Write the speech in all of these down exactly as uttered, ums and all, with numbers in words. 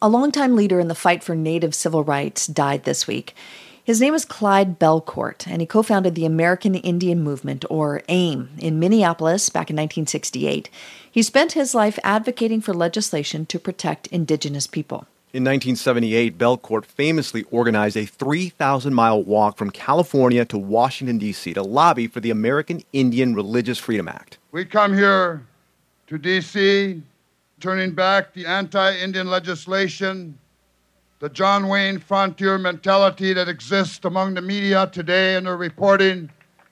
A longtime leader in the fight for Native civil rights died this week. His name is Clyde Belcourt, and he co-founded the American Indian Movement, or AIM, in Minneapolis back in nineteen sixty-eight. He spent his life advocating for legislation to protect Indigenous people. In nineteen seventy-eight, Belcourt famously organized a three thousand mile walk from California to Washington, D C to lobby for the American Indian Religious Freedom Act. We come here to D C, turning back the anti-Indian legislation, the John Wayne frontier mentality that exists among the media today in their reporting.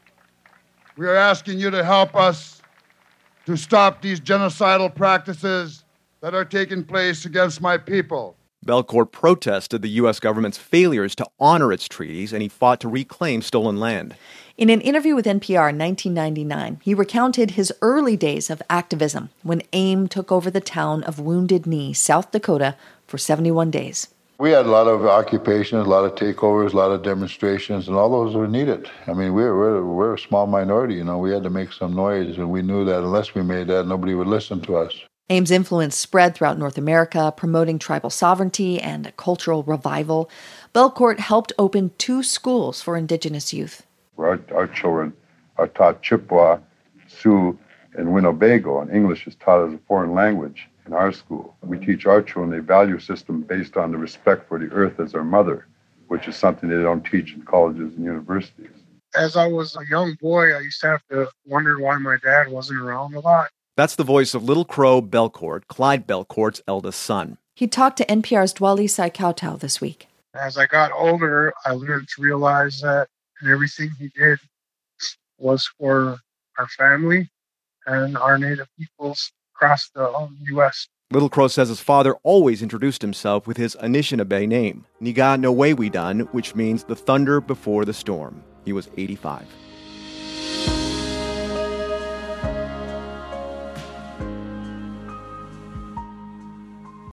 We are asking you to help us to stop these genocidal practices that are taking place against my people. Belcourt protested the U S government's failures to honor its treaties, and he fought to reclaim stolen land. In an interview with N P R in nineteen ninety-nine, he recounted his early days of activism when AIM took over the town of Wounded Knee, South Dakota, for seventy-one days. We had a lot of occupations, a lot of takeovers, a lot of demonstrations, and all those were needed. I mean, we're, we're, we're a small minority, you know. We had to make some noise, and we knew that unless we made that, nobody would listen to us. AIM's influence spread throughout North America, promoting tribal sovereignty and a cultural revival. Belcourt helped open two schools for Indigenous youth. Our, our children are taught Chippewa, Sioux, and Winnebago, and English is taught as a foreign language in our school. We teach our children a value system based on the respect for the earth as our mother, which is something they don't teach in colleges and universities. As I was a young boy, I used to have to wonder why my dad wasn't around a lot. That's the voice of Little Crow Belcourt, Clyde Belcourt's eldest son. He talked to N P R's Dwali Saikautau this week. As I got older, I learned to realize that everything he did was for our family and our Native peoples across the um, U S Little Crow says his father always introduced himself with his Anishinaabe name, Niga Nowewidan, which means the thunder before the storm. He was eighty-five.